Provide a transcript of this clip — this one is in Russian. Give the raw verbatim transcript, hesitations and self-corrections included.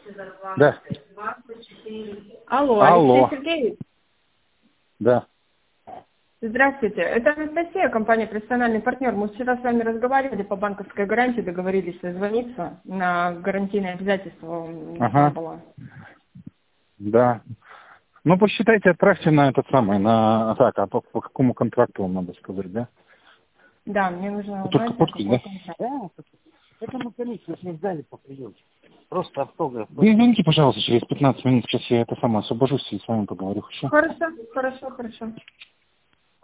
Да. Алло, Алло. Алексей Сергеевич. Да. Здравствуйте. Это Анастасия, компания «Профессиональный партнер». Мы вчера с вами разговаривали по банковской гарантии, договорились созвониться. На гарантийные обязательства нужна Ага. была. Да. Ну, посчитайте, отправьте на этот самый, на... Так, а по, по какому контракту вам надо сказать, да? Да, мне нужно Только узнать, на подпись, какой да? контракт. Да, это мы комиссию с ним сдали по приемке. Просто автограф. Вы извините, пожалуйста, через пятнадцать минут, сейчас я это самое освобожусь и с вами поговорю, хорошо? Хорошо, хорошо, хорошо.